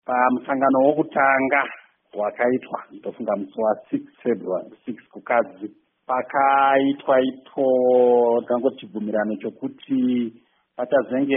pamusangano wokutanga wakaitwa ndofunga musi wa6 February 6 kukadzi pakaitwa ndangoti chibvumirano chokuti pachazenge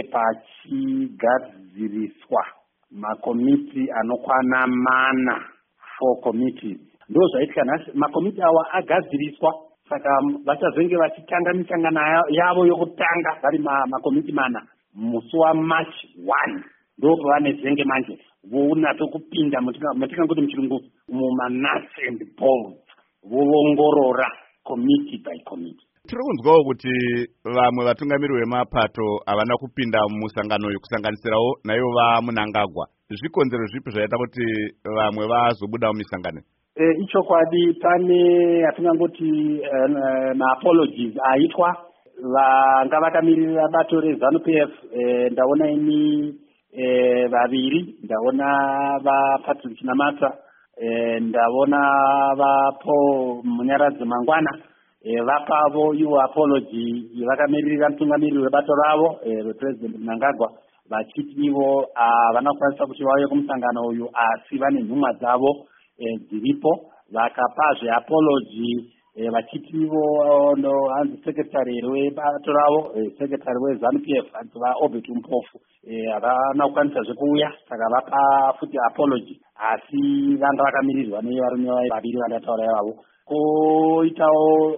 pachigadziriswa makomiti anokwana 4 committees. Ndo zvaitika nhasi makomiti awa agadziriswa, saka vachazenge vachitanga misangano yavo yokutanga vari makomiti 4 musi waMarch 1 ndo pavanezenge manje vonato kupinda mutingangoti muchirungu mumanuts and bolts voongorora committee by committee. Tiri kunzwawo kuti vamwe vatungamiriri vemapato havana kupinda mumusangano uyu kusanganisirawo naivo vaMunangagwa. Zvikonzero zvipi zvaita kuti vamwe vazobuda mumisangano? Ichokwadi pane atingangoti maapologies aitwa vanga vakamirira bato reZANU-PF. Ndaona ini vaviri, ndaona vaPatrick Namata, ndaona vaPaul Munyaradzi Mangwana. Vapavo iwo apology vakamirira mutungamiriri webato ravo represident Mnangagwa vachiti ivo havana kukwanisa kuti vauye kumusangano uyu asi vane nhumwa dzavo dziripo. Vakapazve apology vachiti ivo hanzi secretary webato ravo secretary weZANU-PF hanzi vaObert Mpofu havana kukwanisazve kuuya, saka vapa futi apology asi vanga vakamirirwa nevarume vaviri vandataura ivavo. Koitawo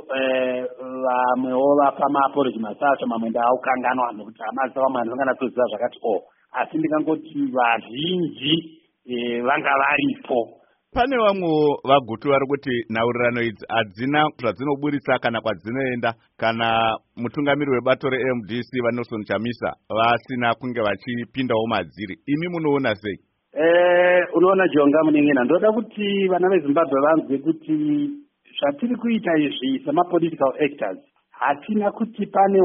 vamwewo vapa maapology masacho, mamwe ndaakukanganwa nokuti hamazi vamwe anongana kuziva zvakati asi ndingangoti vazhinji vanga varipo. Pane vamwe vagutu vari kuti nhaurirano idzi hadzina zvadzinoburisa kana kwadzinoenda kana mutungamiriri webato reMDC vaNelson Chamisa vasina kunge vachipindawo madziri. Imi munoona sei? Unoona Jonga Munengena, ndoda kuti vana veZimbabwe vanzwe kuti zvatiri kuita izvi semapolitical actors hatina kuti pane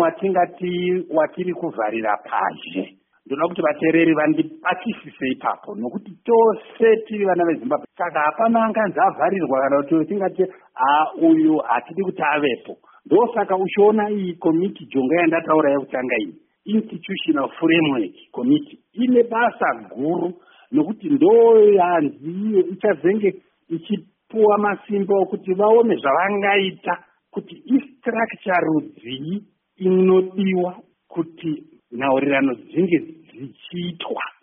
watiri kuvharira pazhe. Ndoda kuti vateereri vandibatisise ipapo nokuti tose tiri vana veZimbabwe, saka hapana anganzi avharirwa kana kuti tingati uyu hatidi kuti avepo. Ndosaka uchiona iyi komiti Jonga yandataura yekutanga iyi institutional framework committee ine basa guru nokuti ndo yanzi ichazenge ichipuwa masimba okuti vaone zvavangaita kuti istructure rudzii inodiwa kuti nhaurirano dzinge dzichiitwa